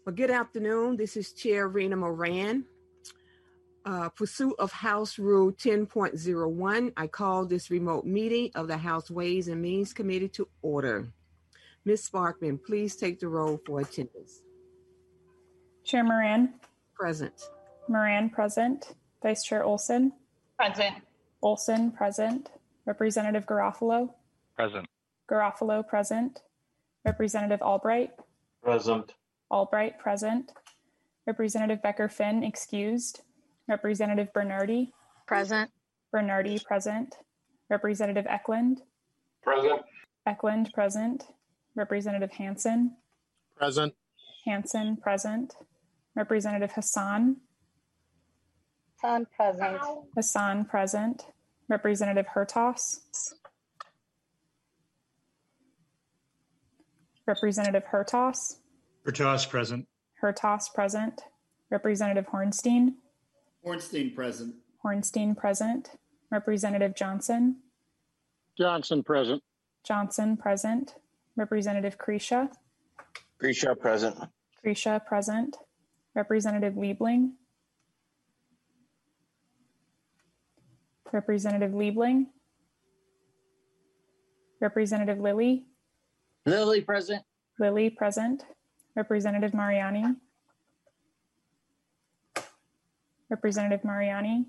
Well, good afternoon. This is Chair Rena Moran. Pursuit of House Rule 10.01, I call this remote meeting of the House Ways and Means Committee to order. Ms. Sparkman, please take the roll for attendance. Chair Moran. Present. Moran, present. Vice Chair Olson. Present. Olson, present. Representative Garofalo. Present. Garofalo, present. Representative Albright. Present. Albright, present. Representative Becker-Finn, excused. Representative Bernardi. Present. Bernardi, present. Representative Eklund. Present. Eklund, present. Representative Hansen. Present. Hansen, present. Representative Hassan. Hassan, present. Hassan, present. Representative Hertaus. Representative Hertaus. Hertaus, present. Hertaus, present. Representative Hornstein. Hornstein, present. Hornstein, present. Representative Johnson. Johnson, present. Johnson, present. Representative Kresha. Grisha, present. Kresha, present. Representative Liebling. Representative Liebling. Representative Lilly. Lilly, present. Lilly, present. Representative Mariani. Representative Mariani.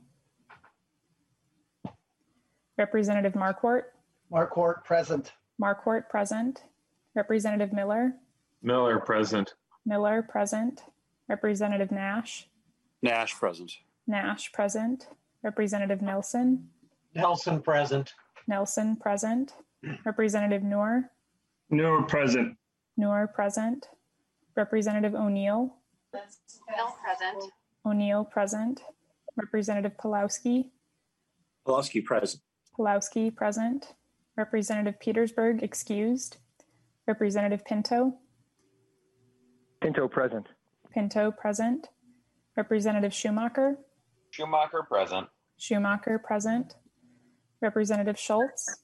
Representative Marquardt. Marquardt, present. Marquardt, present. Representative Miller. Miller, present. Miller, present. Representative Nash. Nash, present. Nash, present. Representative Nelson. Nelson, present. Nelson, present. Representative Noor. Noor, present. Noor, present. Representative O'Neill. O'Neill, present. O'Neill, present. Representative Pulowski. Pulaski, present. Pulowski, present. Representative Petersburg, excused. Representative Pinto. Pinto, present. Pinto, present. Representative Schumacher. Schumacher, present. Schumacher, present. Representative Schultz.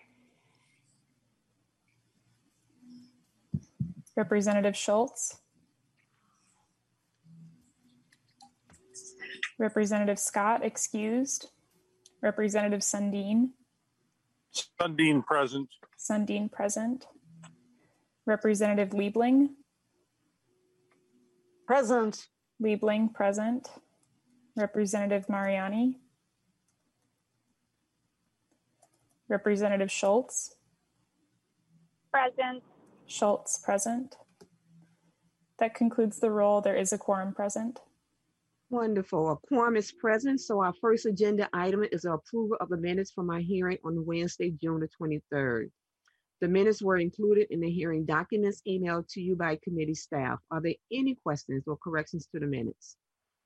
Representative Schultz. Representative Scott, excused. Representative Sundin. Sundin, present. Sundin, present. Representative Liebling. Present. Liebling, present. Representative Mariani. Representative Schultz. Present. Schultz, present. That concludes the roll. There is a quorum present. Wonderful. A quorum is present. So our first agenda item is approval of the minutes from our hearing on Wednesday, June the 23rd. The minutes were included in the hearing documents emailed to you by committee staff. Are there any questions or corrections to the minutes?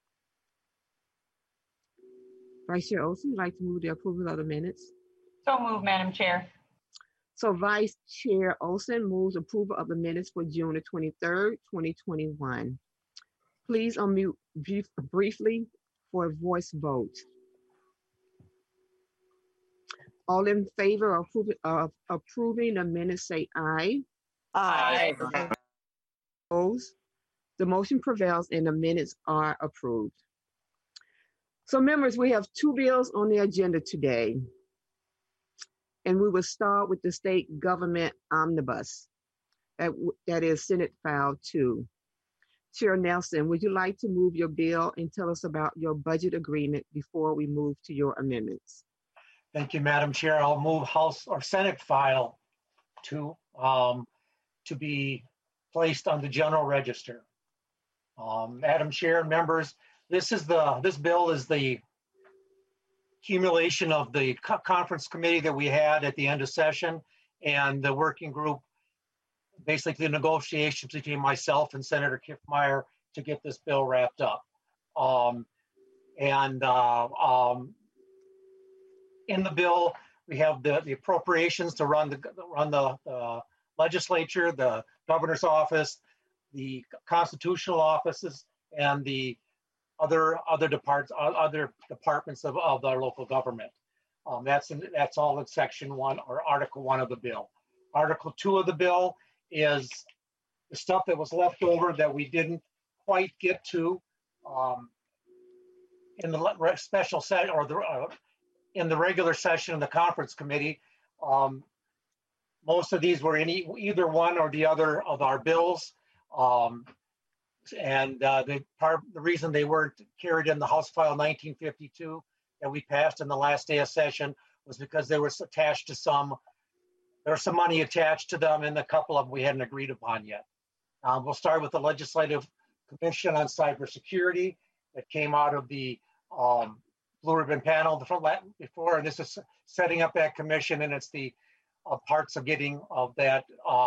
Vice Chair Olson, would like to move the approval of the minutes? So moved, Madam Chair. So Vice Chair Olson moves approval of the minutes for June the 23rd, 2021. Please unmute briefly for a voice vote. All in favor of approving the minutes say aye. Aye. Opposed? The motion prevails and the minutes are approved. So members, we have two bills on the agenda today. And we will start with the state government omnibus. That is Senate File 2. Chair Nelson, would you like to move your bill and tell us about your budget agreement before we move to your amendments? Thank you, Madam Chair. I'll move House or Senate File 2 to be placed on the General Register. Madam Chair, members, this bill is the accumulation of the conference committee that we had at the end of session and the working group, basically the negotiations between myself and Senator Kiffmeyer to get this bill wrapped up. In the bill, we have the appropriations to run the legislature, the governor's office, the constitutional offices, and the other departments of our local government. That's all in Section 1 or Article 1 of the bill. Article 2 of the bill is the stuff that was left over that we didn't quite get to in the special session or in the regular session of the conference committee. Most of these were in either one or the other of our bills. The reason they weren't carried in the House File 1952 that we passed in the last day of session was because they were attached to there was some money attached to them, and a couple of them we hadn't agreed upon yet. We'll start with the Legislative Commission on Cybersecurity that came out of the Blue Ribbon Panel before, and this is setting up that commission, and it's the parts of getting that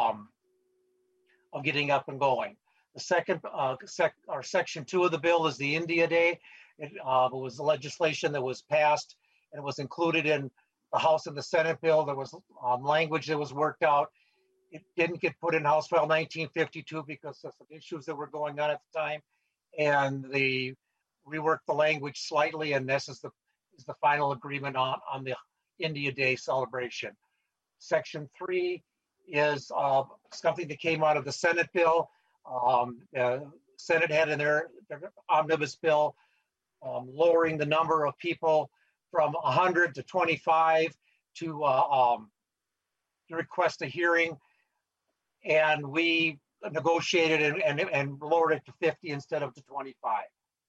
of getting up and going. The second, section 2 of the bill is the India Day. It was the legislation that was passed and it was included in the House and the Senate bill. There was language that was worked out. It didn't get put in House File 1952 because of some issues that were going on at the time, and they reworked the language slightly, and this is the final agreement on the India Day celebration. Section 3 is something that came out of the Senate bill. The Senate had in their omnibus bill lowering the number of people from 100 to 25 to request a hearing, and we negotiated and lowered it to 50 instead of to 25.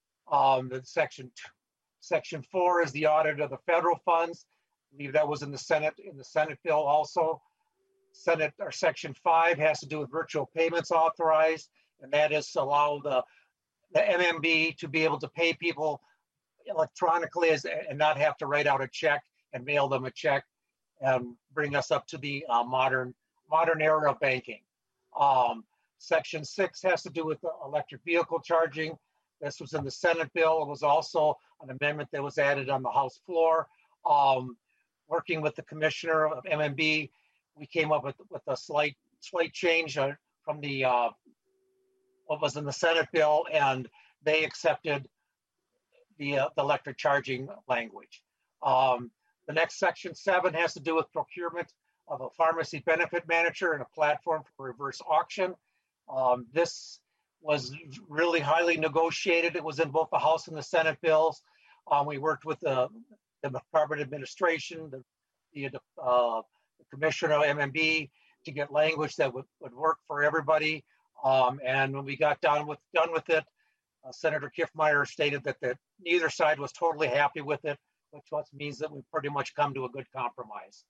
Section 4 is the audit of the federal funds. I believe that was in the Senate bill also. Section 5 has to do with virtual payments authorized, and that is to allow the MMB to be able to pay people electronically and not have to write out a check and mail them a check, and bring us up to the modern era of banking. Section 6 has to do with the electric vehicle charging. This was in the Senate bill. It was also an amendment that was added on the House floor. Working with the commissioner of MMB, we came up with a slight change from the what was in the Senate bill, and they accepted the electric charging language. The next section 7 has to do with procurement of a pharmacy benefit manager and a platform for reverse auction. This was really highly negotiated. It was in both the House and the Senate bills. We worked with the Department of Administration, the Commissioner of MMB to get language that would work for everybody. And when we got done with it, Senator Kiffmeyer stated that neither side was totally happy with it, which means that we've pretty much come to a good compromise.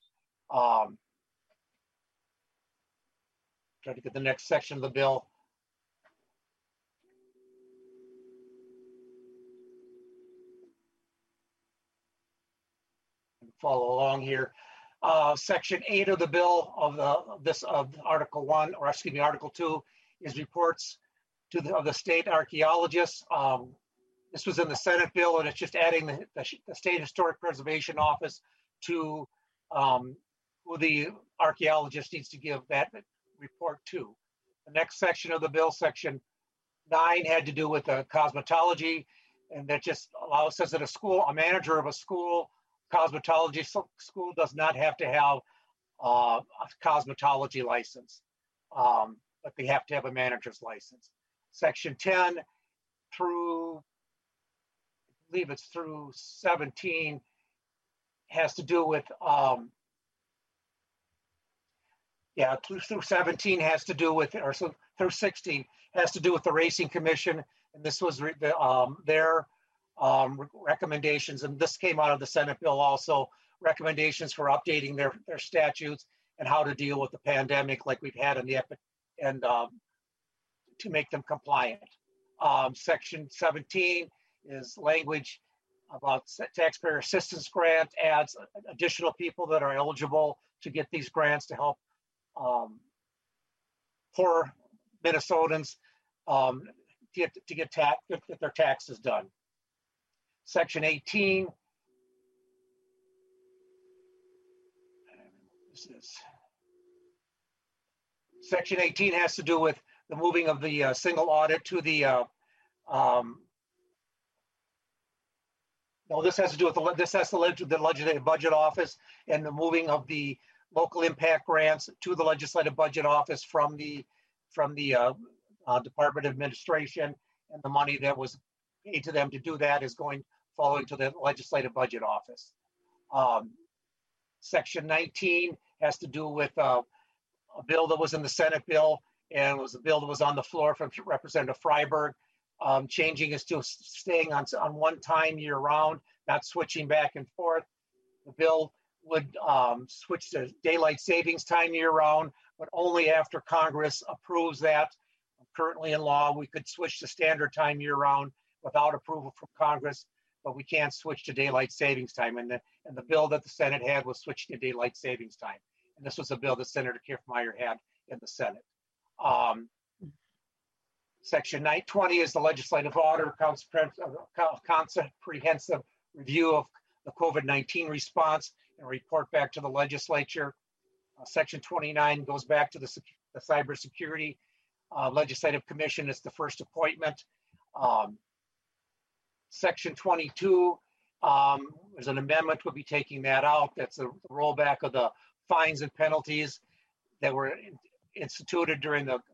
Try to get the next section of the bill. Follow along here. Section 8 of the bill of Article 1, or excuse me, Article 2, is reports of the state archaeologists. This was in the Senate bill, and it's just adding the State Historic Preservation Office to who the archaeologist needs to give that report to. The next section of the bill, Section 9, had to do with cosmetology, and that just says that a manager of a school, cosmetology school, does not have to have a cosmetology license, but they have to have a manager's license. Section 10 through, I believe it's through 17, has to do with, through 17 has to do with, or so through 16 has to do with the Racing Commission, and this was their recommendations, and this came out of the Senate bill also, recommendations for updating their statutes and how to deal with the pandemic like we've had in the and to make them compliant. Section 17 is language about taxpayer assistance grant, adds additional people that are eligible to get these grants to help poor Minnesotans get their taxes done. Section 18. Section 18 has to do with the moving of the single audit to the this has to do with the Legislative Budget Office and the moving of the local impact grants to the Legislative Budget Office from the Department of Administration, and the money that was paid to them to do that is following to the Legislative Budget Office. Section 19 has to do with a bill that was in the Senate bill, and was a bill that was on the floor from Representative Freiberg, changing us to staying on one time year round, not switching back and forth. The bill would switch to daylight savings time year round, but only after Congress approves that. Currently in law, we could switch to standard time year round without approval from Congress, but we can't switch to daylight savings time. And the bill that the Senate had was switching to daylight savings time. And this was a bill that Senator Kiffmeyer had in the Senate. Section 920 is the legislative order, comprehensive review of the COVID-19 response and report back to the legislature. Section 29 goes back to the cybersecurity legislative commission. It's the first appointment. Section 22, there's an amendment. We'll be taking that out. That's a rollback of the fines and penalties that were instituted during the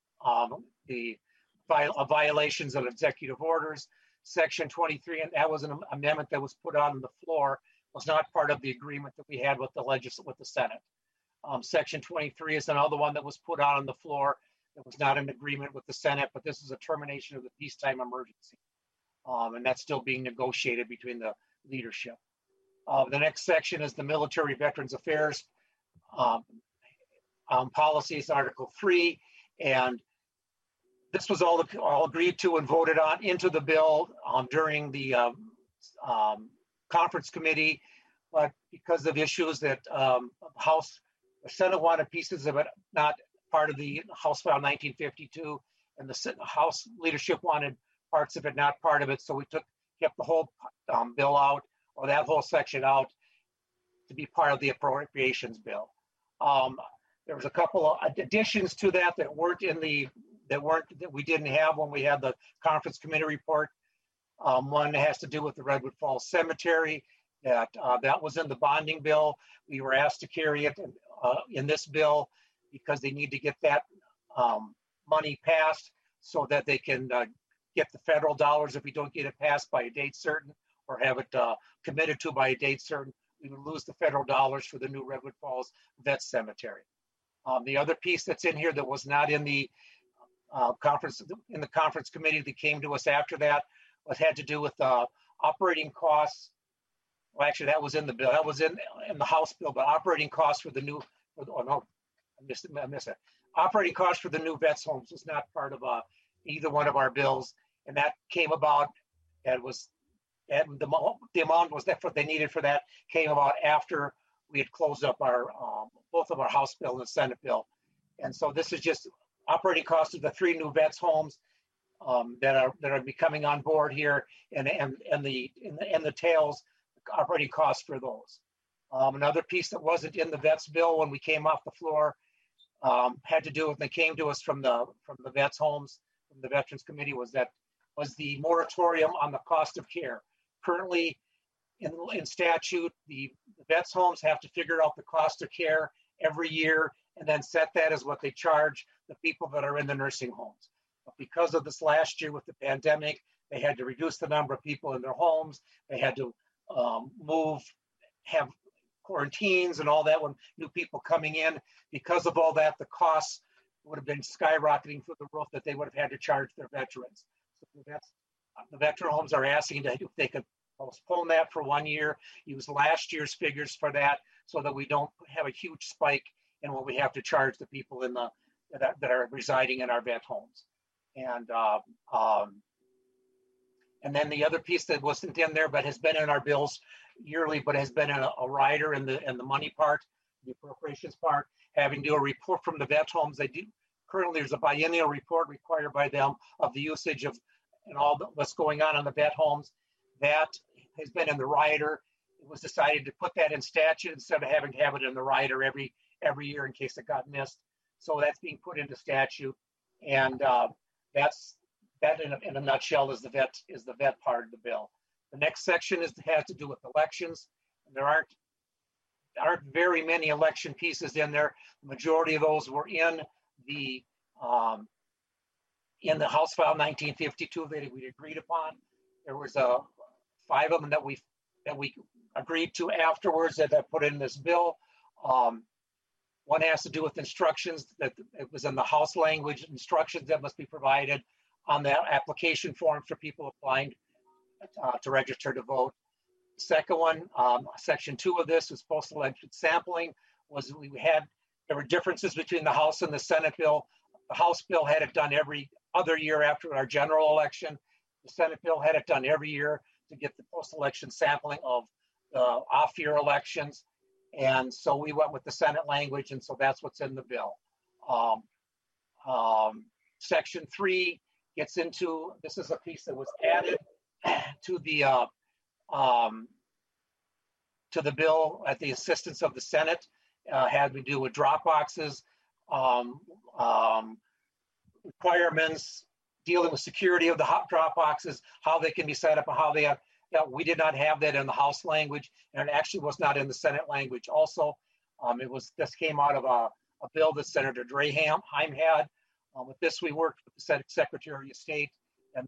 violations of executive orders. Section 23, and that was an amendment that was put on the floor, was not part of the agreement that we had with the Senate. Section 23 is another one that was put on the floor. It was not an agreement with the Senate, but this is a termination of the peacetime emergency. And that's still being negotiated between the leadership. The next section is the Military Veterans Affairs policies, Article 3, and this was all agreed to and voted on into the bill during the conference committee, but because of issues that the Senate wanted pieces of it not part of the House File 1952, and the House leadership wanted parts of it not part of it, so we kept the whole bill out, or that whole section out, to be part of the appropriations bill. There was a couple of additions to that weren't in that we didn't have when we had the conference committee report. One has to do with the Redwood Falls Cemetery. That was in the bonding bill. We were asked to carry it in this bill because they need to get that money passed so that they can get the federal dollars. If we don't get it passed by a date certain or have it committed to by a date certain, we would lose the federal dollars for the new Redwood Falls Vet Cemetery. The other piece that's in here that was not in the conference committee that came to us after that had to do with operating costs. Well, actually, that was in the bill. That was in the House bill, but operating costs for the new. Oh no, I missed it. Operating costs for the new vets homes was not part of either one of our bills, and that came about. And the amount was that what they needed for that came about after we had closed up our both of our House bill and the Senate bill, and so this is just operating costs of the 3 new vets homes that are becoming on board here, and the tails operating costs for those. Another piece that wasn't in the vets bill when we came off the floor had to do with, they came to us from the vets homes, from the Veterans Committee, was the moratorium on the cost of care. Currently in statute, the vets homes have to figure out the cost of care every year and then set that as what they charge the people that are in the nursing homes. But because of this last year with the pandemic, they had to reduce the number of people in their homes. They had to have quarantines and all that when new people coming in. Because of all that, the costs would have been skyrocketing through the roof that they would have had to charge their veterans. So the veteran homes are asking if they could postpone that for 1 year, use last year's figures for that, so that we don't have a huge spike in what we have to charge the people that are residing in our vet homes. And then the other piece that wasn't in there but has been in our bills yearly, but has been in a rider in the money part, the appropriations part, having to do a report from the vet homes. They do currently, there's a biennial report required by them of the usage of and all what's going on in the vet homes. That has been in the rider. It was decided to put that in statute instead of having to have it in the rider every year in case it got missed. So that's being put into statute, and that's that in a nutshell is the vet part of the bill. The next section has to do with elections. There aren't very many election pieces in there. The majority of those were in the in the House File 1952 that we agreed upon. There was 5 of them that we agreed to afterwards that I put in this bill. One has to do with instructions that it was in the House language, instructions that must be provided on that application form for people applying to register to vote. The second one, section 2 of this was post-election sampling. There were differences between the House and the Senate bill. The House bill had it done every other year after our general election. The Senate bill had it done every year to get the post-election sampling of the off-year elections. And so we went with the Senate language, and so that's what's in the bill. Section 3 gets into, this is a piece that was added to the bill at the assistance of the Senate. Had to do with drop boxes, requirements, dealing with security of the drop boxes, how they can be set up, and how they have. We did not have that in the House language, and it actually was not in the Senate language. Also, this came out of a bill that Senator Draheim had. With this, we worked with the Secretary of State and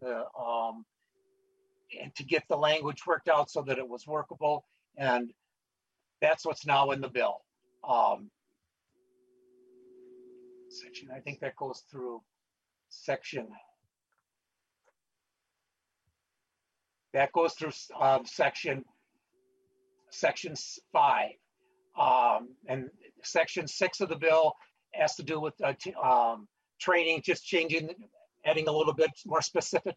to get the language worked out so that it was workable, and that's what's now in the bill. Section, I think that goes through section. That goes through section 5. And section 6 of the bill has to do with training, just changing, adding a little bit more specific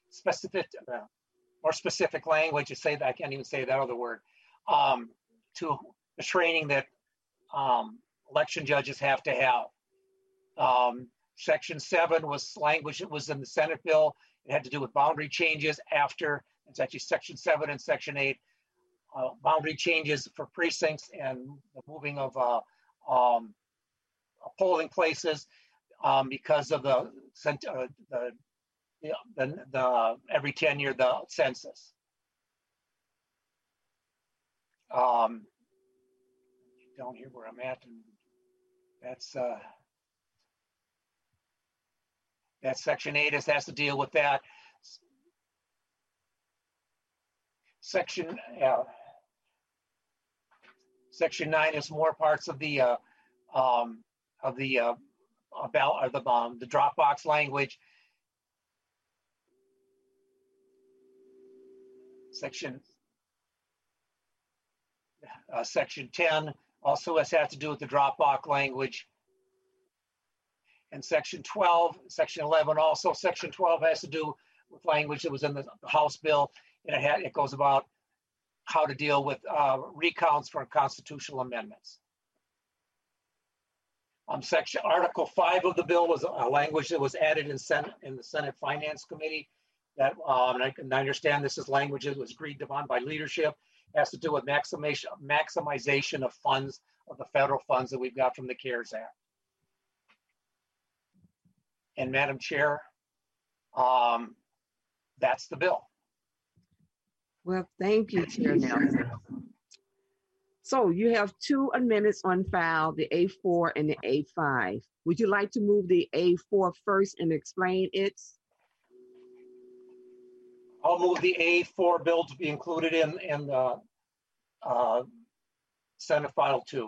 language to say that, I can't even say that other word, to the training that election judges have to have. Section 7 was language that was in the Senate bill. It had to do with boundary changes after, it's actually section 7 and section 8, boundary changes for precincts and the moving of polling places because of the every 10 year, the census. Down here where I'm at, and that's section 8 has to deal with that. Section 9 is more parts of the Dropbox language. Section 10 also has to do with the Dropbox language. And section 12, section 11 also. Section 12 has to do with language that was in the House bill, and it goes about how to deal with recounts for constitutional amendments. Article 5 of the bill was a language that was added in the Senate Finance Committee. That I understand this is language that was agreed upon by leadership. It has to do with maximization of funds, of the federal funds that we've got from the CARES Act. And Madam Chair, that's the bill. Well, thank you, Chair Nelson. So you have 2 amendments on file, the A4 and the A5. Would you like to move the A4 first and explain it? I'll move the A4 bill to be included in the Senate File 2.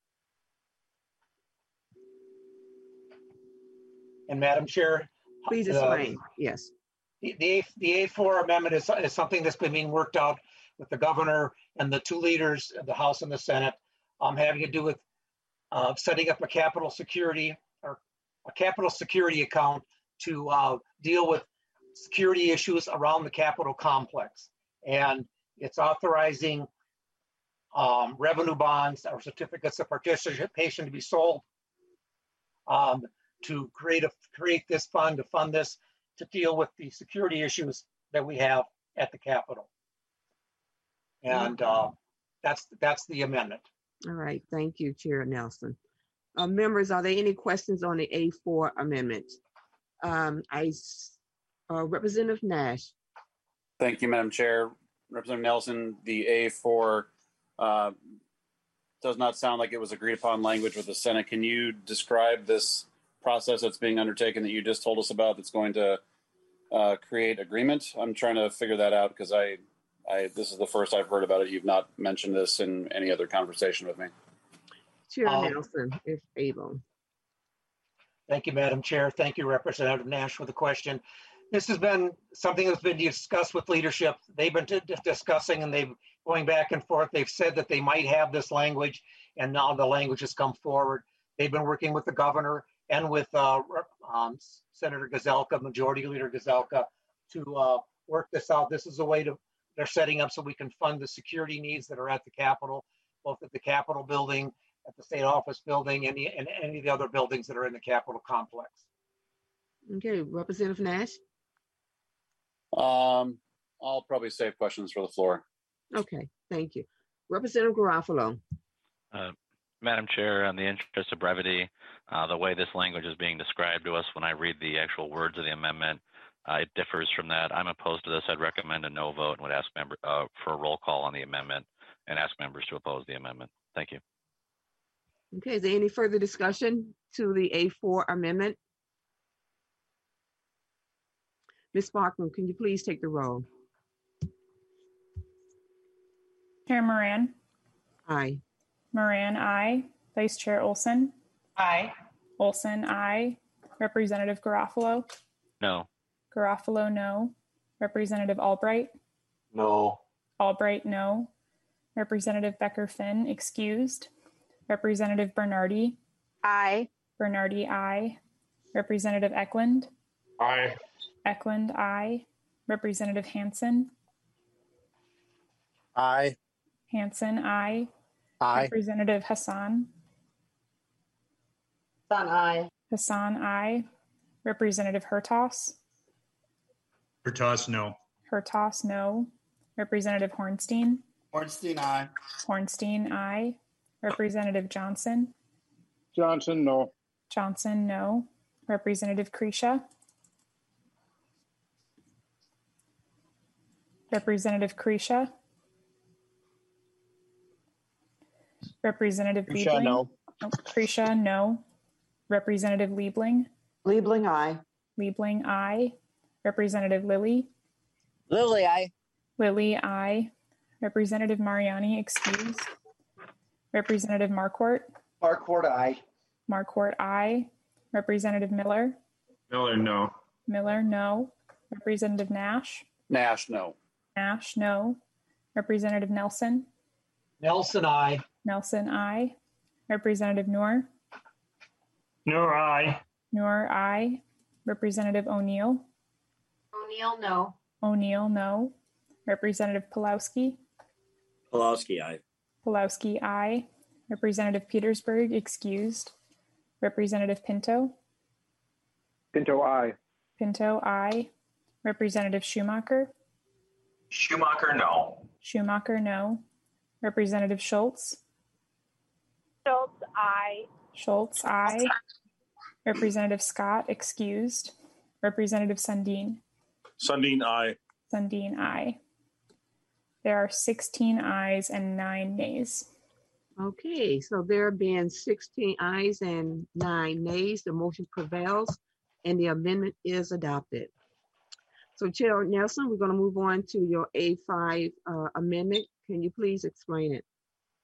And Madam Chair, Please explain. Yes. The A4 amendment is something that's been being worked out with the governor and the 2 leaders of the House and the Senate, having to do with setting up a capital security account to deal with security issues around the Capitol complex. And it's authorizing revenue bonds or certificates of participation to be sold to create this fund, to fund this, to deal with the security issues that we have at the Capitol. And that's the amendment. All right. Thank you, Chair Nelson. Members, are there any questions on the A4 amendment? Representative Nash. Thank you, Madam Chair. Representative Nelson, the A4 does not sound like it was agreed upon language with the Senate. Can you describe this process that's being undertaken that you just told us about that's going to create agreement? I'm trying to figure that out because this is the first I've heard about it. You've not mentioned this in any other conversation with me. Chair Nelson, if able. Thank you, Madam Chair. Thank you, Representative Nash, for the question. This has been something that's been discussed with leadership. They've been discussing and they've going back and forth. They've said that they might have this language, and now the language has come forward. They've been working with the governor and with Senator Gazelka, Majority Leader Gazelka, to work this out. This is a way they're setting up so we can fund the security needs that are at the Capitol, both at the Capitol building, at the state office building, and any of the other buildings that are in the Capitol complex. Okay, Representative Nash. I'll probably save questions for the floor. Okay, thank you. Representative Garofalo. Madam Chair, in the interest of brevity, the way this language is being described to us when I read the actual words of the amendment, it differs from that. I'm opposed to this. I'd recommend a no vote and would ask for a roll call on the amendment and ask members to oppose the amendment. Thank you. Okay, is there any further discussion to the A4 amendment? Ms. Sparkman, can you please take the roll? Chair Moran. Aye. Moran, aye. Vice Chair Olson. Aye. Olson, aye. Representative Garofalo. No. Garofalo, no. Representative Albright. No. Albright, no. Representative Becker-Finn, excused. Representative Bernardi. Aye. Bernardi, aye. Representative Eklund. Aye. Eklund, aye. Representative Hansen. Aye. Hansen, aye. Aye. Representative Hassan. Aye. Hassan, aye. Representative Hertaus. Hertaus, no. Hertaus, no. Representative Hornstein. Ornstein, aye. Hornstein, aye. Representative Johnson. Johnson, no. Johnson, no. Representative Kresha. Representative Kresha. Representative Liebling. No. Oh, Kresha, no. Representative Liebling. Liebling, aye. Liebling, aye. Representative Lilly. Lily, aye. Lilly, aye. Representative Mariani, excused. Representative Marquardt. Marquardt, aye. Marquardt, aye. Representative Miller. Miller, no. Miller, no. Representative Nash. Nash, no. Nash, no. Representative Nelson. Nelson, aye. Nelson, aye. Representative Noor. Noor, aye. Noor, aye. Representative O'Neill. O'Neill, no. O'Neill, no. Representative Pulowski. Pulowski, aye. Pulowski, aye. Representative Petersburg, excused. Representative Pinto. Pinto, aye. Pinto, aye. Representative Schumacher. Schumacher, no. Schumacher, no. Representative Schultz. Schultz, aye. Schultz, aye. Representative Scott, excused. Representative Sundin. Sundin, aye. Sundin, aye. There are 16 ayes and 9 nays. Okay, so there being 16 ayes and 9 nays, the motion prevails and the amendment is adopted. So Chair Nelson, we're going to move on to your A5 amendment. Can you please explain it?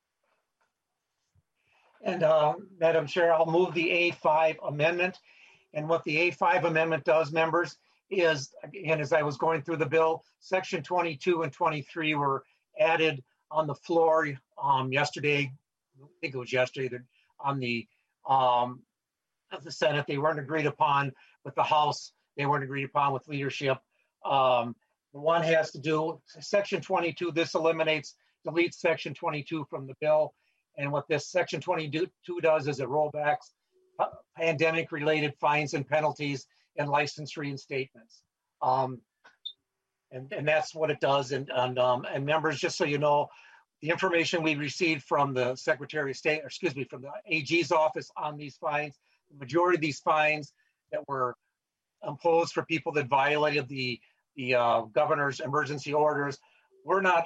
And Madam Chair, I'll move the A5 amendment. And what the A5 amendment does, members, is, again, as I was going through the bill, section 22 and 23 were added on the floor yesterday. I think it was yesterday on the Senate. They weren't agreed upon with the House. They weren't agreed upon with leadership. One has to do, section 22, this deletes section 22 from the bill. And what this section 22 does is it rollbacks pandemic-related fines and penalties and license reinstatements. And that's what it does. And members, just so you know, the information we received from the Secretary of State, or excuse me, from the AG's office on these fines, the majority of these fines that were imposed for people that violated the governor's emergency orders were not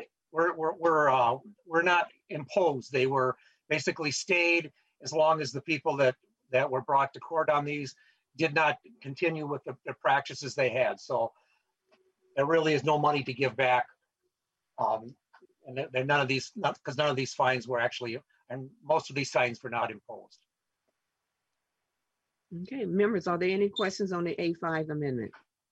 imposed. They were basically stayed as long as the people that that were brought to court on these did not continue with the practices they had. So there really is no money to give back. And none of these fines were actually, and most of these fines were not imposed. Okay, members, are there any questions on the A5 amendment?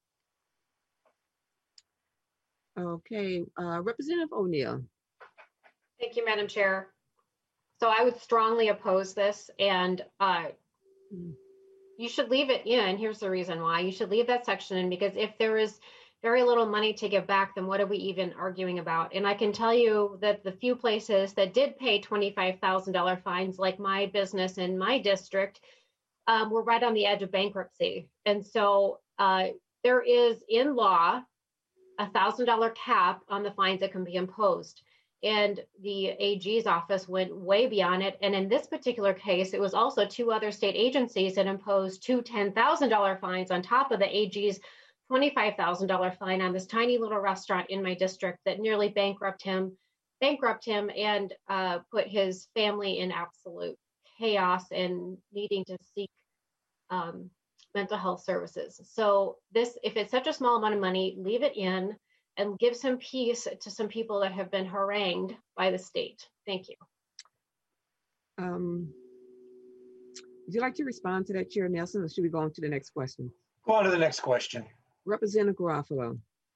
Okay, Representative O'Neill. Thank you, Madam Chair. So I would strongly oppose this, and you should leave it in. And here's the reason why. You should leave that section in, because if there is very little money to give back, then what are we even arguing about? And I can tell you that the few places that did pay $25,000 fines, like my business in my district, were right on the edge of bankruptcy. And so there is in law $1,000 cap on the fines that can be imposed. And the AG's office went way beyond it. And in this particular case, it was also 2 other state agencies that imposed 2 $10,000 fines on top of the AG's $25,000 fine on this tiny little restaurant in my district that nearly bankrupt him and put his family in absolute chaos and needing to seek mental health services. So this, if it's such a small amount of money, leave it in and give some peace to some people that have been harangued by the state. Thank you. Would you like to respond to that, Chair Nelson, or should we go on to the next question? Go on to the next question. Representative Garofalo.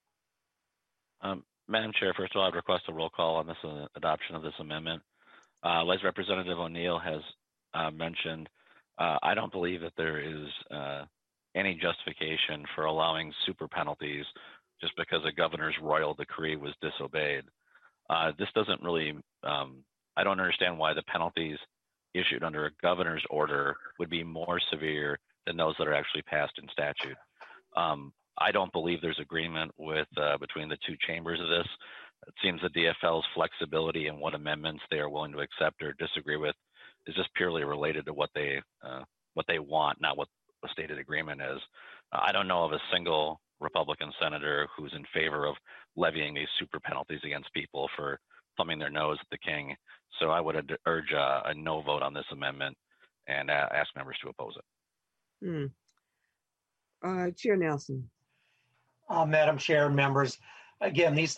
Madam Chair, first of all, I'd request a roll call on this adoption of this amendment. As Representative O'Neill has mentioned, I don't believe that there is any justification for allowing super penalties just because a governor's royal decree was disobeyed. This doesn't really, I don't understand why the penalties issued under a governor's order would be more severe than those that are actually passed in statute. I don't believe there's agreement with between the 2 chambers of this. It seems the DFL's flexibility in what amendments they are willing to accept or disagree with is just purely related to what they want, not what the stated agreement is. I don't know of a single Republican senator who's in favor of levying these super penalties against people for thumbing their nose at the king. So I would urge a no vote on this amendment and ask members to oppose it. Chair Nelson. Madam Chair, members, again, this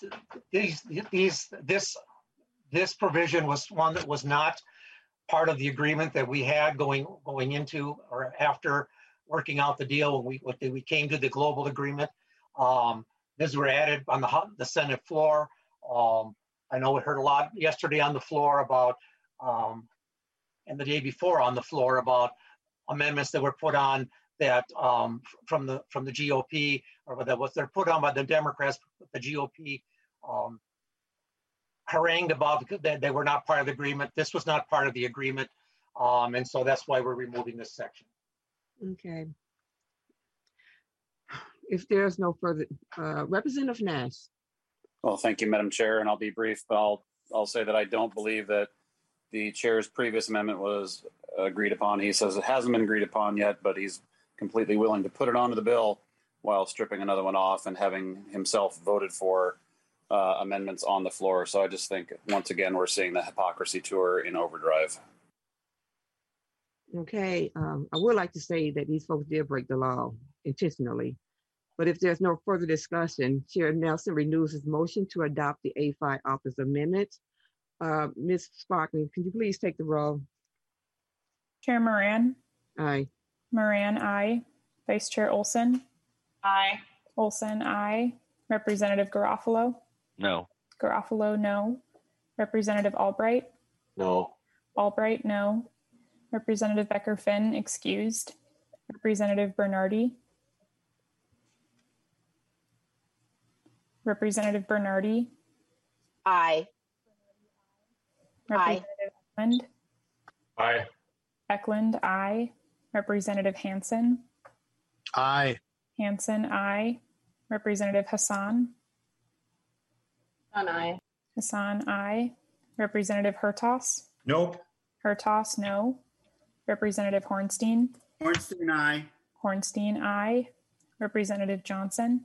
provision was one that was not part of the agreement that we had going into or after working out the deal when we came to the global agreement. These were added on the Senate floor. I know we heard a lot yesterday on the floor about, and the day before on the floor about amendments that were put on that from the GOP, or that they're put on by the Democrats, the GOP harangued about because they were not part of the agreement. This was not part of the agreement, and so that's why we're removing this section. Okay. If there's no further, Representative Nash. Well, thank you, Madam Chair, and I'll be brief, but I'll say that I don't believe that the chair's previous amendment was agreed upon. He says it hasn't been agreed upon yet, but he's completely willing to put it onto the bill while stripping another one off and having himself voted for amendments on the floor. So I just think, once again, we're seeing the hypocrisy tour in overdrive. Okay, I would like to say that these folks did break the law intentionally. But if there's no further discussion, Chair Nelson renews his motion to adopt the A5 Office Amendment. Ms. Sparkman, can you please take the roll? Chair Moran. Aye. Moran, aye. Vice Chair Olson. Aye. Olson, aye. Representative Garofalo. No. Garofalo, no. Representative Albright. No. Albright, no. Representative Becker-Finn, excused. Representative Bernardi. Representative Bernardi. Aye. Representative Eklund. Aye. Eklund, aye. Representative Hansen. Aye. Hansen, aye. Representative Hassan. Aye. Hassan, aye. Representative Hertaus. Nope. Hertaus, no. Representative Hornstein. Ornstein, aye. Hornstein, aye. Representative Johnson.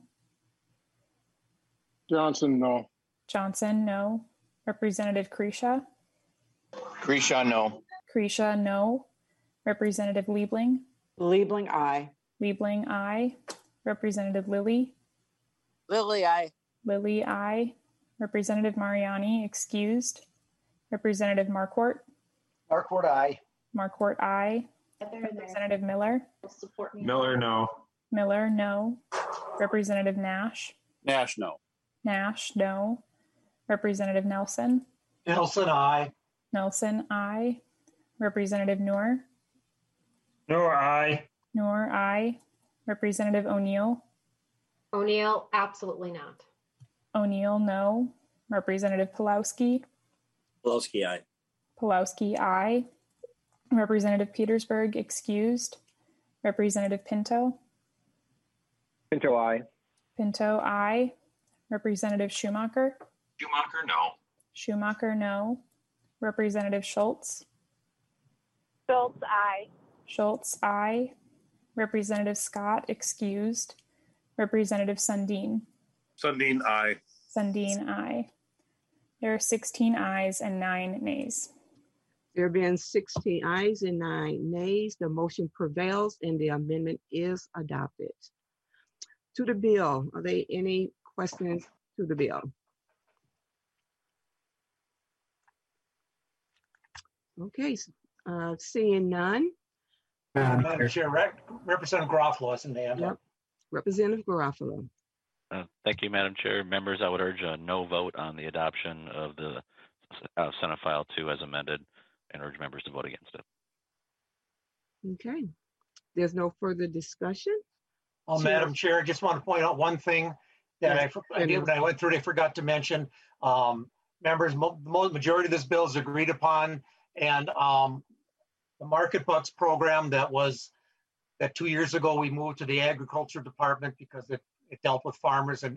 Johnson, no. Johnson, no. Representative Kresha. Grisha, no. Kresha, no. Representative Liebling. Liebling, aye. Liebling, aye. Representative Lilly. Lily, aye. Lilly, aye. Representative Mariani, excused. Representative Marquardt. Markwood, aye. Marquardt, aye. Representative Miller. Miller, no. Miller, no. Representative Nash. Nash, no. Nash, no. Representative Nelson. Nelson, aye. Nelson, aye. Representative Noor. Noor, aye. Noor, aye. Representative O'Neill. O'Neill, absolutely not. O'Neill, no. Representative Pulowski. Pulaski, aye. Pulowski, aye. Representative Petersburg, excused. Representative Pinto. Pinto, aye. Pinto, aye. Representative Schumacher. Schumacher, no. Schumacher, no. Representative Schultz. Schultz, aye. Schultz, aye. Representative Scott, excused. Representative Sundin. Sundin, aye. Sundin, aye. There are 16 ayes and 9 nays. There have been 16 ayes and 9 nays. The motion prevails and the amendment is adopted. To the bill, are there any questions to the bill? Okay, seeing none. Madam Chair, Representative Garofalo has an hand. Yep. Representative Garofalo. Thank you, Madam Chair. Members, I would urge a no vote on the adoption of the Senate File 2 as amended and urge members to vote against it. Okay, there's no further discussion. Madam Chair, I just want to point out one thing that I did when I went through it, I forgot to mention. Members, the majority of this bill is agreed upon, and the Market Bucks program that 2 years ago we moved to the Agriculture Department because it dealt with farmers and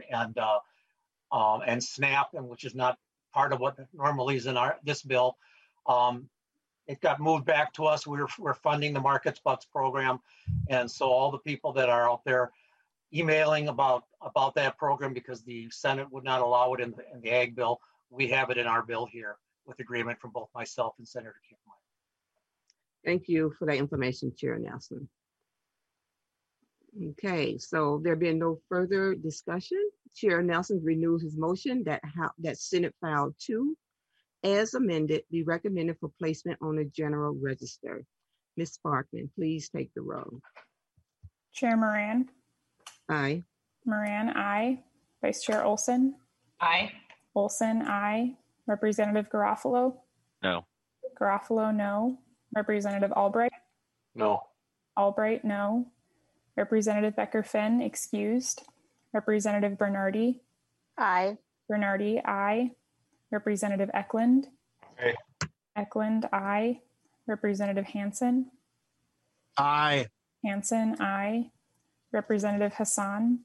SNAP, and which is not part of what normally is in this bill. It got moved back to us. We're funding the Markets Bucks program, and so all the people that are out there emailing about that program because the Senate would not allow it in the Ag bill, we have it in our bill here with agreement from both myself and Senator Kiffmeyer. Thank you for that information, Chair Nelson. Okay, so there being no further discussion, Chair Nelson renews his motion that Senate File 2 as amended be recommended for placement on the General Register. Ms. Sparkman, please take the roll. Chair Moran. Aye. Moran, aye. Vice Chair Olson. Aye. Olson, aye. Representative Garofalo. No. Garofalo, no. Representative Albright. No. Albright, no. Representative Becker-Finn, excused. Representative Bernardi. Aye. Bernardi, aye. Representative Eklund. Aye. Eklund, aye. Representative Hansen. Aye. Hansen, aye. Representative Hassan.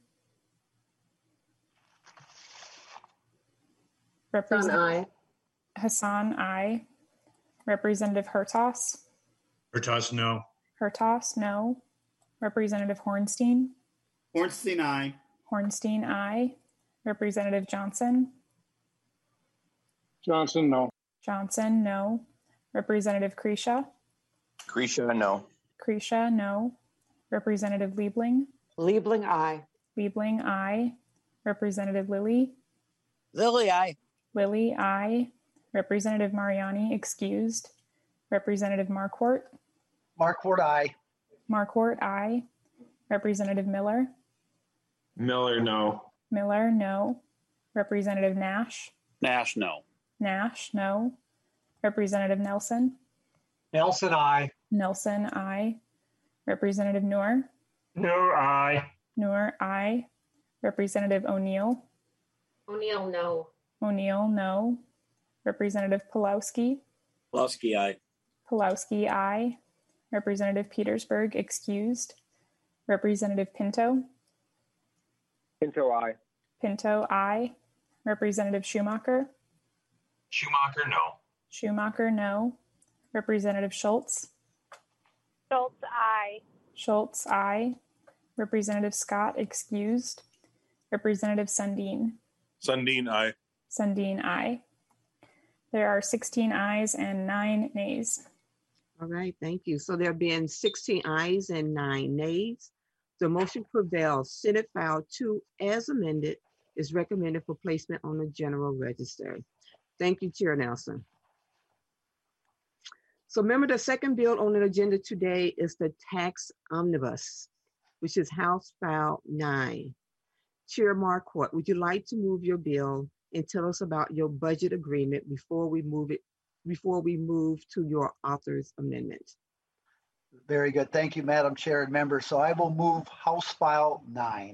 Aye. Hassan, aye. Representative Hertaus. Hertaus, no. Hertaus, no. Representative Hornstein. Ornstein, aye. Hornstein, aye. Representative Johnson. Johnson, no. Johnson, no. Representative Kresha. Grisha, no. Kresha, no. Representative Liebling. Liebling, aye. Liebling, aye. Representative Lilly. Lily, aye. Lilly, aye. Representative Mariani, excused. Representative Marquardt. Markwood, aye. Marquardt, aye. Representative Miller. Miller, no. Miller, no. Representative Nash. Nash, no. Nash, no. Representative Nelson. Nelson, aye. Nelson, aye. Representative Noor. Noor, aye. Noor, aye. Representative O'Neill. O'Neill, no. O'Neill, no. Representative Pulowski. Pulaski, aye. Pulowski, aye. Representative Petersburg, excused. Representative Pinto. Pinto, aye. Pinto, aye. Representative Schumacher. Schumacher, no. Schumacher, no. Representative Schultz. Schultz, aye. Schultz, aye. Representative Scott, excused. Representative Sundin. Sundin, aye. Sundin, aye. There are 16 ayes and 9 nays. All right, thank you. So there being 16 ayes and 9 nays, the motion prevails. Senate File 2 as amended is recommended for placement on the general register. Thank you, Chair Nelson. So remember, the second bill on the agenda today is the tax omnibus, which is House File 9. Chair Marquardt, would you like to move your bill and tell us about your budget agreement before we move to your author's amendment? Very good. Thank you, Madam Chair and members. So I will move House File 9.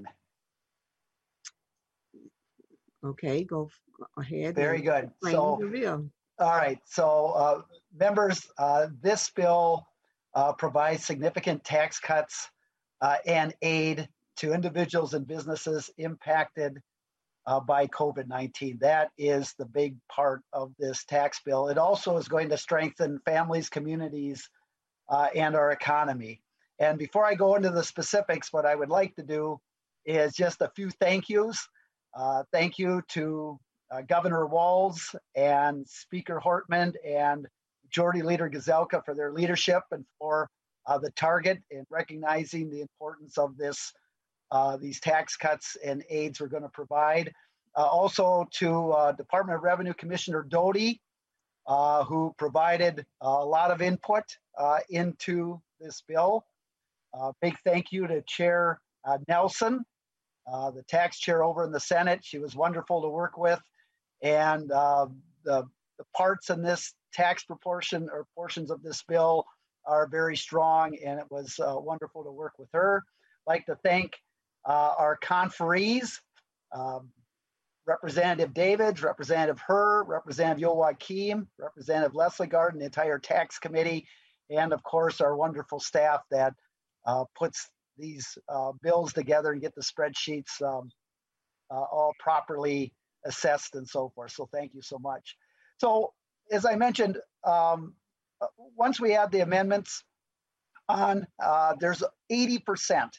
Okay, go ahead. Very good. Explain So, the bill. all right. So, members, this bill provides significant tax cuts and aid to individuals and businesses impacted by COVID-19. That is the big part of this tax bill. It also is going to strengthen families, communities, and our economy. And before I go into the specifics, what I would like to do is just a few thank yous. Thank you to Governor Walz and Speaker Hortman and Majority Leader Gazelka for their leadership and for the target in recognizing the importance of these tax cuts and aids we're going to provide. Also to Department of Revenue Commissioner Doty, who provided a lot of input into this bill. Big thank you to Chair Nelson, the tax chair over in the Senate. She was wonderful to work with. And the parts in this tax proportion or portions of this bill are very strong, and it was wonderful to work with her. I'd like to thank our conferees, Representative Davids, Representative Herr, Representative Yoakim, Representative Leslie Garden, the entire tax committee, and of course our wonderful staff that puts these bills together and get the spreadsheets all properly assessed and so forth. So thank you so much. So as I mentioned, once we add the amendments on, there's 80%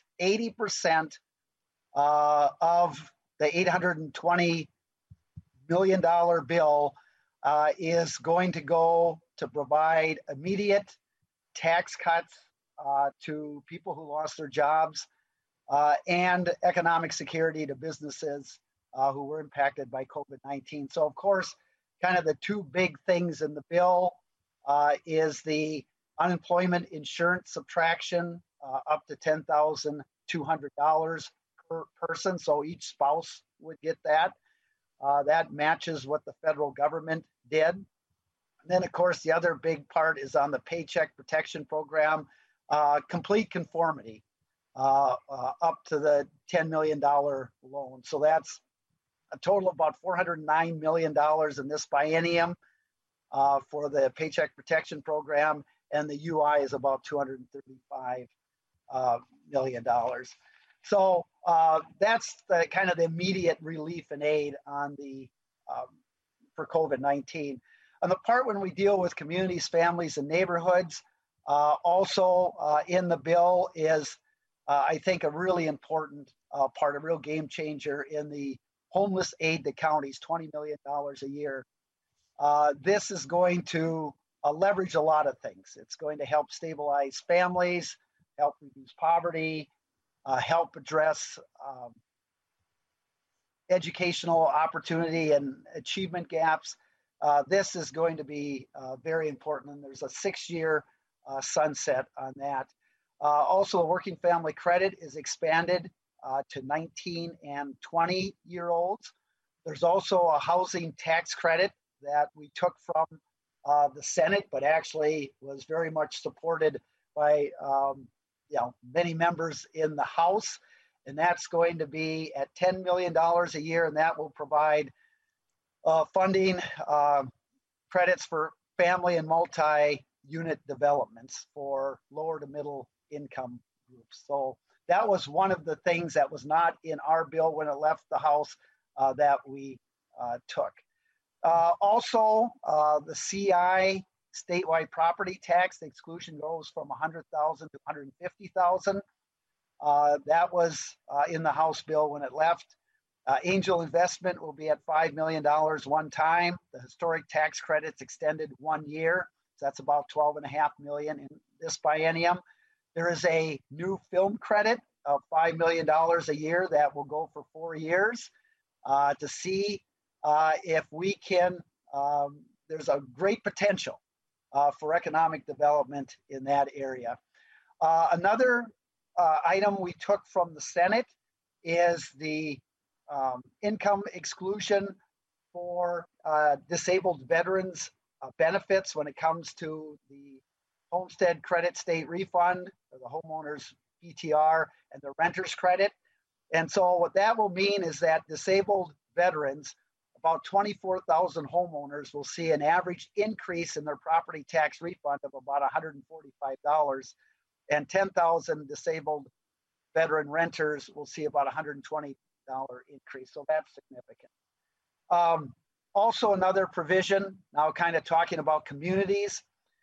of the $820 million bill is going to go to provide immediate tax cuts to people who lost their jobs and economic security to businesses who were impacted by COVID-19. So of course, kind of the two big things in the bill is the unemployment insurance subtraction up to $10,200 per person. So each spouse would get that. That matches what the federal government did. And then of course, the other big part is on the Paycheck Protection Program, complete conformity up to the $10 million loan. So that's a total of about $409 million in this biennium for the Paycheck Protection Program, and the UI is about $235 million. So that's the kind of the immediate relief and aid on the for COVID-19. On the part when we deal with communities, families, and neighborhoods, also in the bill is, I think, a really important part, a real game changer in the homeless aid to counties, $20 million a year. This is going to leverage a lot of things. It's going to help stabilize families, help reduce poverty, help address educational opportunity and achievement gaps. This is going to be very important, and there's a 6-year sunset on that. Also, working family credit is expanded to 19 and 20-year-olds. There's also a housing tax credit that we took from the Senate, but actually was very much supported by many members in the House, and that's going to be at $10 million a year, and that will provide funding credits for family and multi-unit developments for lower to middle income groups. So that was one of the things that was not in our bill when it left the House that we took. Also, the CI statewide property tax, the exclusion goes from $100,000 to $150,000. That was in the House bill when it left. Angel investment will be at $5 million one time. The historic tax credits extended 1 year. That's about 12.5 million in this biennium. There is a new film credit of $5 million a year that will go for 4 years to see if we can, there's a great potential for economic development in that area. Another item we took from the Senate is the income exclusion for disabled veterans benefits when it comes to the homestead credit state refund, or the homeowner's PTR, and the renter's credit. And so what that will mean is that disabled veterans, about 24,000 homeowners, will see an average increase in their property tax refund of about $145, and 10,000 disabled veteran renters will see about $120 increase. So that's significant. Also, another provision, now kind of talking about communities,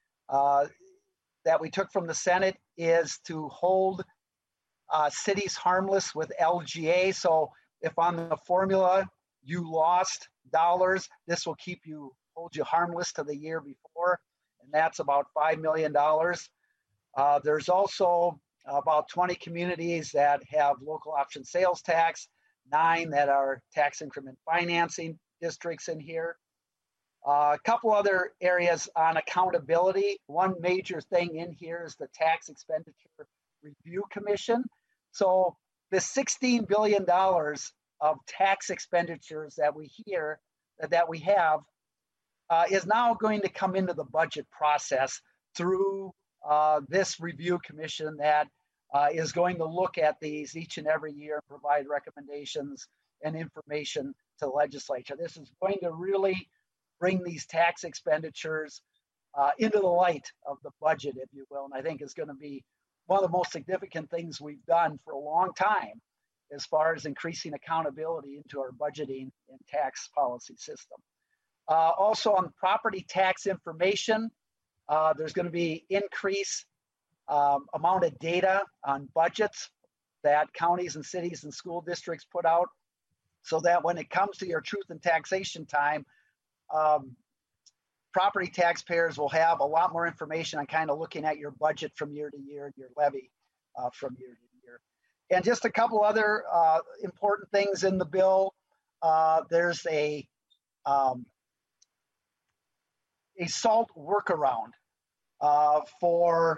that we took from the Senate is to hold cities harmless with LGA. So if on the formula you lost dollars, this will hold you harmless to the year before, and that's about $5 million. There's also about 20 communities that have local option sales tax, 9 that are tax increment financing districts in here. A couple other areas on accountability. One major thing in here is the Tax Expenditure Review Commission. So the $16 billion of tax expenditures that we have is now going to come into the budget process through this review commission that is going to look at these each and every year and provide recommendations and information to the legislature. This is going to really bring these tax expenditures into the light of the budget, if you will, and I think is going to be one of the most significant things we've done for a long time as far as increasing accountability into our budgeting and tax policy system. Also on property tax information, there's going to be increased amount of data on budgets that counties and cities and school districts put out, so that when it comes to your truth in taxation time, property taxpayers will have a lot more information on kind of looking at your budget from year to year and your levy from year to year. And just a couple other important things in the bill. There's a SALT workaround for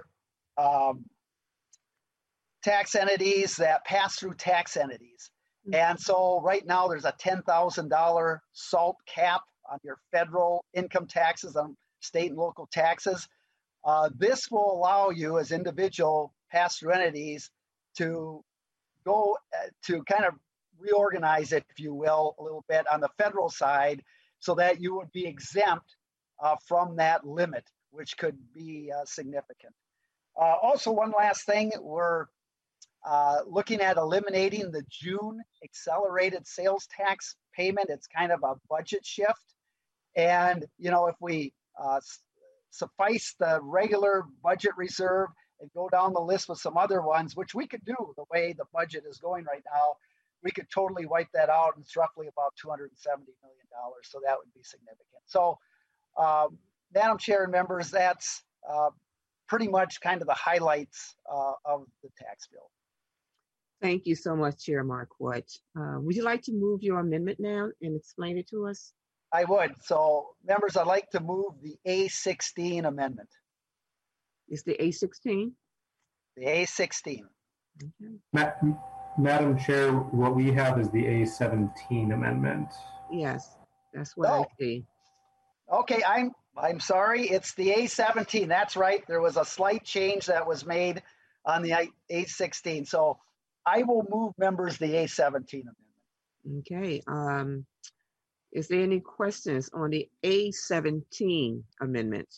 tax entities that pass through tax entities. And so right now there's a $10,000 SALT cap on your federal income taxes, on state and local taxes. This will allow you as individual pass-through entities to go to kind of reorganize it, if you will, a little bit on the federal side, so that you would be exempt from that limit, which could be significant. Also, one last thing, we're looking at eliminating the June accelerated sales tax payment. It's kind of a budget shift. And, you know, if we suffice the regular budget reserve and go down the list with some other ones, which we could do the way the budget is going right now, we could totally wipe that out, and it's roughly about $270 million. So that would be significant. So, Madam Chair and members, that's pretty much kind of the highlights of the tax bill. Thank you so much, Chair Marquardt. Would you like to move your amendment now and explain it to us? I would. So, members, I'd like to move the A16 amendment. Is the A16? The A16. Okay. Madam Chair, what we have is the A17 amendment. Yes, that's what I see. Okay, I'm sorry. It's the A17. That's right. There was a slight change that was made on the A16. So I will move, members, the A17 amendment. Okay. Is there any questions on the A17 amendment?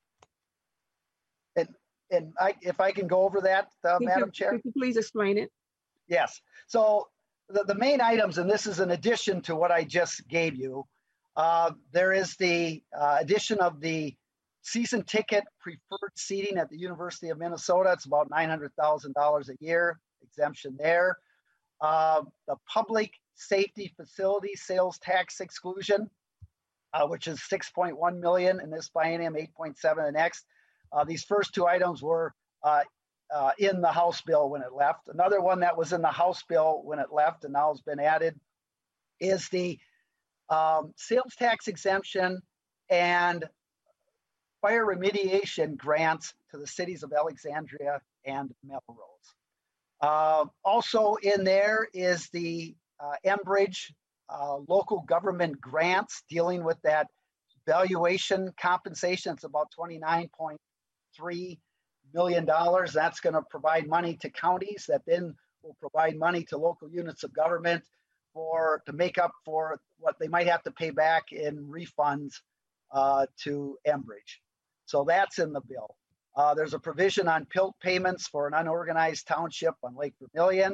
And if I can go over that, Madam Chair? Could you please explain it? Yes. So the main items, and this is in addition to what I just gave you, there is the addition of the season ticket preferred seating at the University of Minnesota. It's about $900,000 a year, exemption there. The public safety facility sales tax exclusion. which is 6.1 million in this biennium, 8.7 the next. These first two items were in the House bill when it left. Another one that was in the House bill when it left and now has been added is the sales tax exemption and fire remediation grants to the cities of Alexandria and Melrose. Also in there is the Enbridge local government grants dealing with that valuation compensation. It's about $29.3 million. That's going to provide money to counties that then will provide money to local units of government to make up for what they might have to pay back in refunds to Enbridge. So that's in the bill. There's a provision on PILT payments for an unorganized township on Lake Vermilion.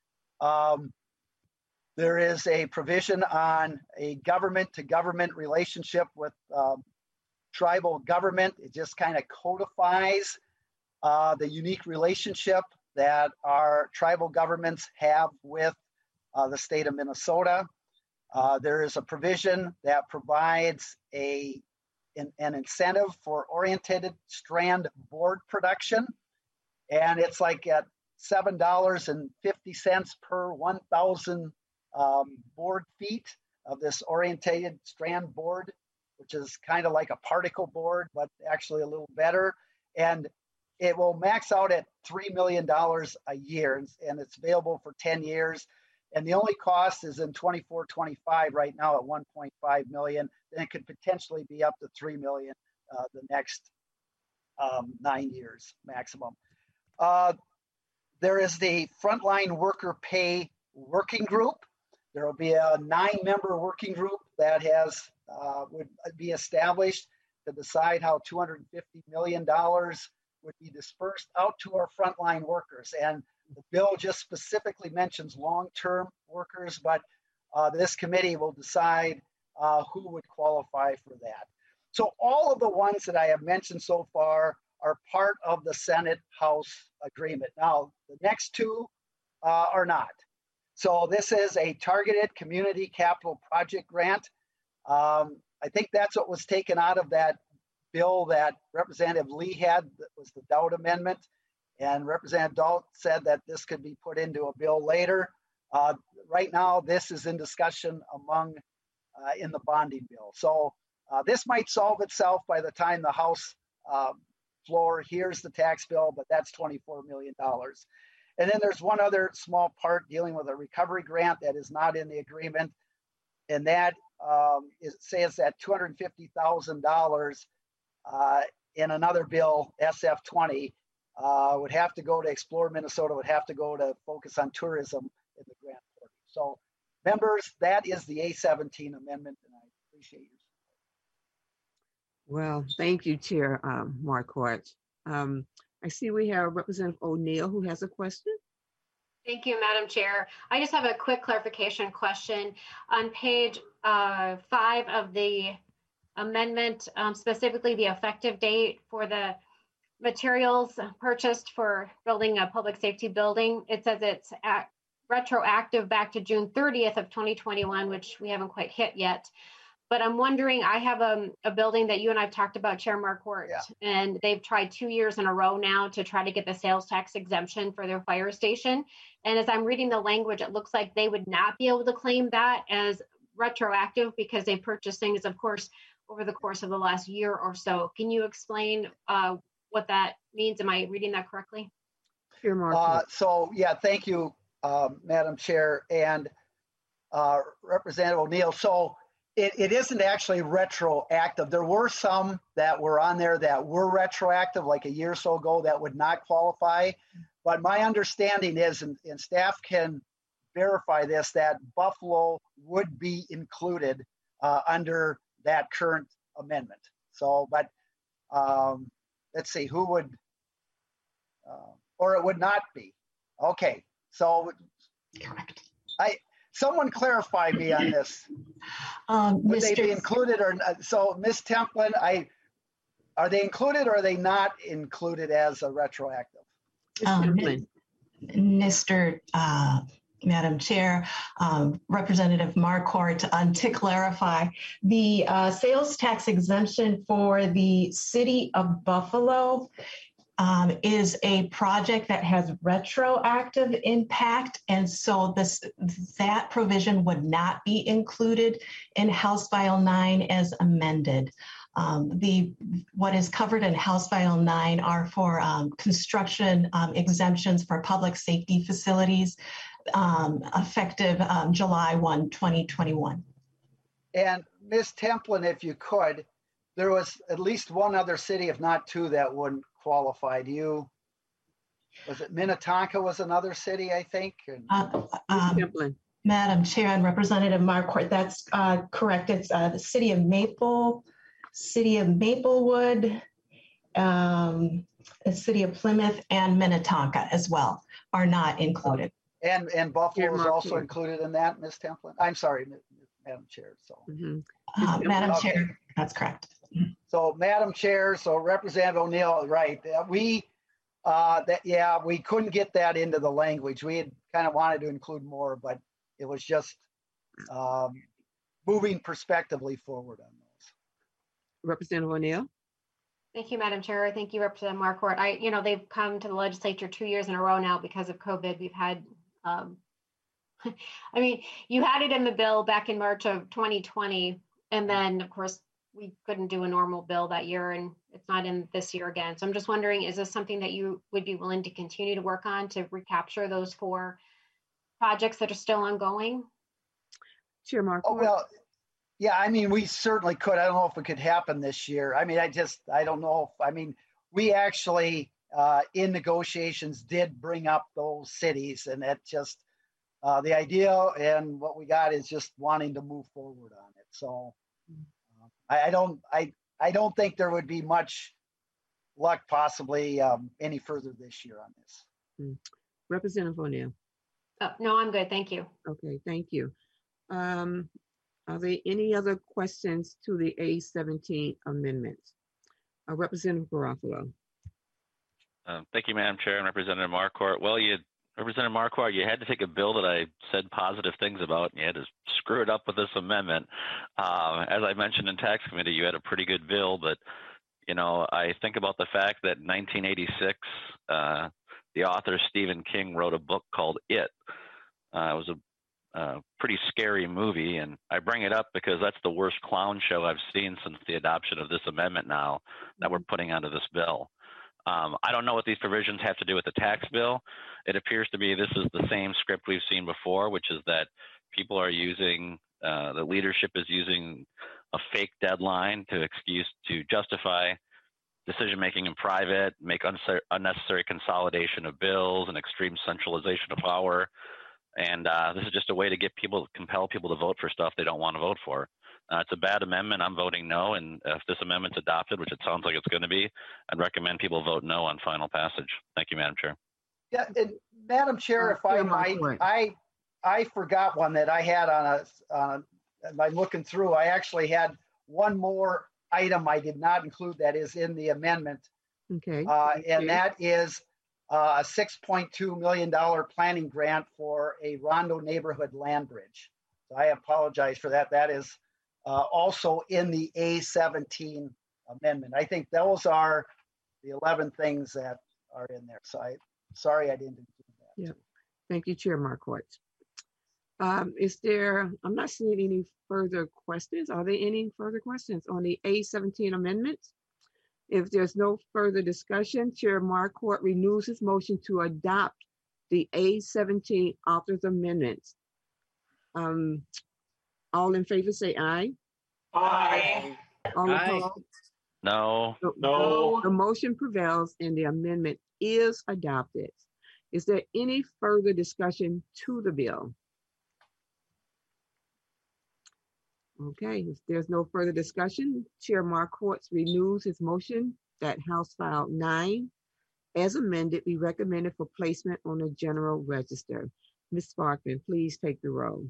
There is a provision on a government-to-government relationship with tribal government. It just kind of codifies the unique relationship that our tribal governments have with the state of Minnesota. There is a provision that provides an incentive for oriented strand board production. And it's like at $7.50 per 1,000 board feet of this orientated strand board, which is kind of like a particle board, but actually a little better. And it will max out at $3 million a year, and it's available for 10 years. And the only cost is in 24-25 right now at 1.5 million. Then it could potentially be up to 3 million the next 9 years maximum. There is the Frontline Worker Pay Working Group. There will be a 9-member working group that would be established to decide how $250 million would be dispersed out to our frontline workers. And the bill just specifically mentions long-term workers, but this committee will decide who would qualify for that. So all of the ones that I have mentioned so far are part of the Senate-House agreement. Now, the next two are not. So this is a targeted community capital project grant. I think that's what was taken out of that bill that Representative Lee had, that was the Dowd Amendment. And Representative Dowd said that this could be put into a bill later. Right now, this is in discussion in the bonding bill. So this might solve itself by the time the House floor hears the tax bill, but that's $24 million. And then there's one other small part dealing with a recovery grant that is not in the agreement. And that says that $250,000 in another bill, SF20, would have to go to Explore Minnesota, would have to go to focus on tourism in the grant portion. So members, that is the A17 amendment, and I appreciate your support. Well, thank you, Chair Marquardt. I see we have Representative O'Neill who has a question. Thank you, Madam Chair. I just have a quick clarification question. On page 5 of the amendment, specifically the effective date for the materials purchased for building a public safety building, it says it's retroactive back to June 30th of 2021, which we haven't quite hit yet. But I'm wondering, I have a building that you and I've talked about, Chair Marquardt, and they've tried 2 years in a row now to try to get the sales tax exemption for their fire station. And as I'm reading the language, it looks like they would not be able to claim that as retroactive because they purchased things, of course, over the course of the last year or so. Can you explain what that means? Am I reading that correctly? Chair Marquardt. So, yeah, thank you, Madam Chair and Representative O'Neill. So it isn't actually retroactive. There were some that were on there that were retroactive like a year or so ago that would not qualify. But my understanding is, and staff can verify this, that Buffalo would be included under that current amendment. So, but let's see, who would, or it would not be. Okay, so correct. Someone clarify me on this. Would they be included or not? So, Ms. Templin, are they included or are they not included as a retroactive? Mr. Madam Chair, Representative Marquardt, to clarify, the sales tax exemption for the city of Buffalo is a project that has retroactive impact, and so that provision would not be included in House File 9 as amended. What is covered in House File 9 are for construction exemptions for public safety facilities effective July 1, 2021. And Ms. Templin, if you could, there was at least one other city, if not two, that wouldn't qualify. Was it Minnetonka was another city, I think? Madam Chair and Representative Marquardt, that's correct. It's the city of Maplewood, the city of Plymouth, and Minnetonka as well are not included. And Buffalo is also included in that, Ms. Templin? I'm sorry, Madam Chair. So, Madam Chair, that's correct. So, Madam Chair, so Representative O'Neill, right? We couldn't get that into the language. We had kind of wanted to include more, but it was just moving prospectively forward on those. Representative O'Neill. Thank you, Madam Chair. Thank you, Representative Marquardt. They've come to the legislature 2 years in a row now because of COVID. We've had, you had it in the bill back in March of 2020, and then of course we couldn't do a normal bill that year, and it's not in this year again. So I'm just wondering, is this something that you would be willing to continue to work on to recapture those 4 projects that are still ongoing? Chair Marquardt. Oh, well, yeah, we certainly could. I don't know if it could happen this year. I don't know. We actually, in negotiations, did bring up those cities, and that just, the idea and what we got is just wanting to move forward on it. So I don't think there would be much luck possibly any further this year on this. Representative O'Neill. Oh, no, I'm good. Thank you. Okay, thank you. Are there any other questions to the A17 amendments? Representative Garofalo. Thank you, Madam Chair and Representative Marquardt. Well, Representative Marquardt, you had to take a bill that I said positive things about, and you had to screw it up with this amendment. As I mentioned in Tax Committee, you had a pretty good bill, but I think about the fact that in 1986, the author Stephen King wrote a book called It. It was a pretty scary movie, and I bring it up because that's the worst clown show I've seen since the adoption of this amendment now that we're putting onto this bill. I don't know what these provisions have to do with the tax bill. It appears to me this is the same script we've seen before, which is that people are using, the leadership is using a fake deadline to justify decision-making in private, make unnecessary consolidation of bills and extreme centralization of power. And this is just a way to compel people to vote for stuff they don't want to vote for. It's a bad amendment. I'm voting no. And if this amendment's adopted, which it sounds like it's going to be, I'd recommend people vote no on final passage. Thank you, Madam Chair. Yeah, and Madam Chair, if I might, I forgot one that I had on I'm looking through. I actually had one more item I did not include that is in the amendment. Okay. And that is a $6.2 million planning grant for a Rondo neighborhood land bridge. So I apologize for that. That is also in the A17 amendment. I think those are the 11 things that are in there. So sorry I didn't include that. Yeah. Thank you, Chair Marquardt. I'm not seeing any further questions. Are there any further questions on the A17 amendments? If there's no further discussion, Chair Marquardt renews his motion to adopt the A17 author's amendments. All in favor say aye. Aye. All opposed? No. No. The motion prevails and the amendment is adopted. Is there any further discussion to the bill? Okay, if there's no further discussion, Chair Marquardt renews his motion that House File 9, as amended, be recommended for placement on the General Register. Ms. Sparkman, please take the roll.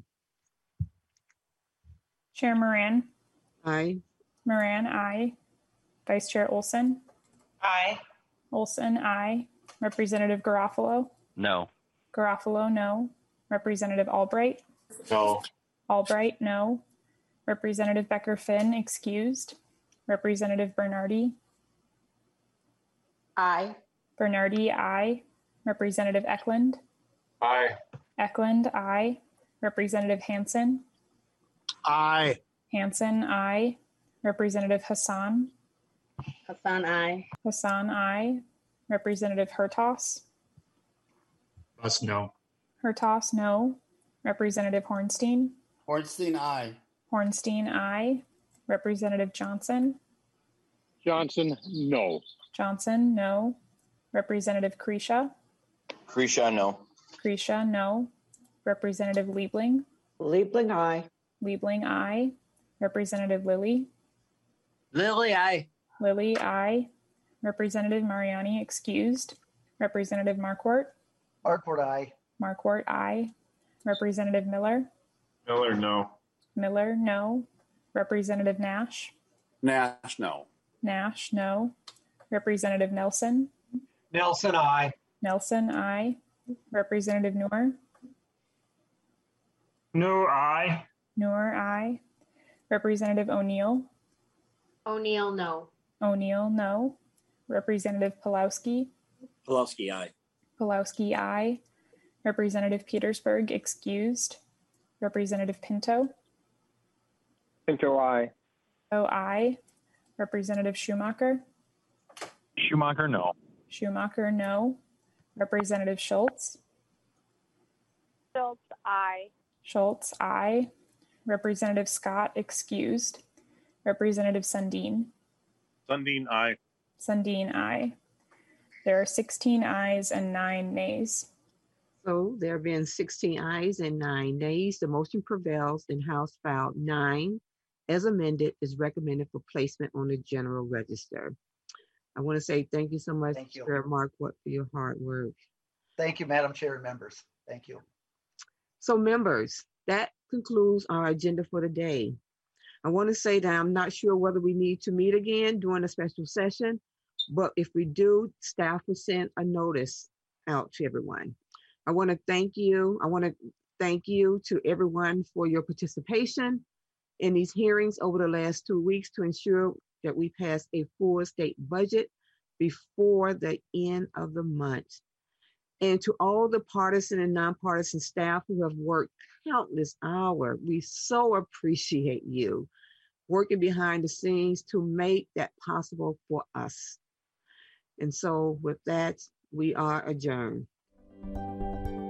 Chair Moran. Aye. Moran, aye. Vice Chair Olson. Aye. Olson, aye. Representative Garofalo. No. Garofalo, no. Representative Albright. No. Albright, no. Representative Becker Finn, excused. Representative Bernardi. Aye. Bernardi, aye. Representative Eklund. Aye. Eklund, aye. Representative Hansen. Aye. Hansen, aye. Representative Hassan. Hassan, aye. Hassan, aye. Representative Hertas. Bus, no. Hertas, no. Representative Hornstein. Ornstein, aye. Hornstein, aye. Representative Johnson. Johnson, no. Johnson, no. Representative Kresha. Kresha, no. Kresha, no. Representative Liebling. Liebling, aye. Liebling, aye. Representative Lilly. Lily, aye. Lilly, aye. Representative Mariani, excused. Representative Marquardt. Markward, aye. Marquardt, aye. Representative Miller. Miller, no. Miller, no. Representative Nash. Nash, no. Nash, no. Representative Nelson. Nelson, I. Nelson, aye. Representative Noor. No, aye. Noor, aye. Representative O'Neill. O'Neill, no. O'Neill, no. Representative Pulowski. Pulaski, aye. Pulowski, aye. Representative Petersburg, excused. Representative Pinto. Pinto, aye. Oh, aye. Representative Schumacher. Schumacher, no. Schumacher, no. Representative Schultz. Schultz, aye. Schultz, aye. Representative Scott, excused. Representative Sundin. Sundin, aye. Sundin, aye. There are 16 ayes and 9 nays. So there being 16 ayes and 9 nays, the motion prevails and House File 9, as amended, is recommended for placement on the general register. I want to say thank you so much, Thank you. Chair Marquardt, for your hard work. Thank you, Madam Chair and members. Thank you. So members, that concludes our agenda for the day. I want to say that I'm not sure whether we need to meet again during a special session, but if we do, staff will send a notice out to everyone. I want to thank you. I want to thank you to everyone for your participation in these hearings over the last 2 weeks to ensure that we pass a full state budget before the end of the month. And to all the partisan and nonpartisan staff who have worked countless hours, we so appreciate you working behind the scenes to make that possible for us. And so with that, we are adjourned.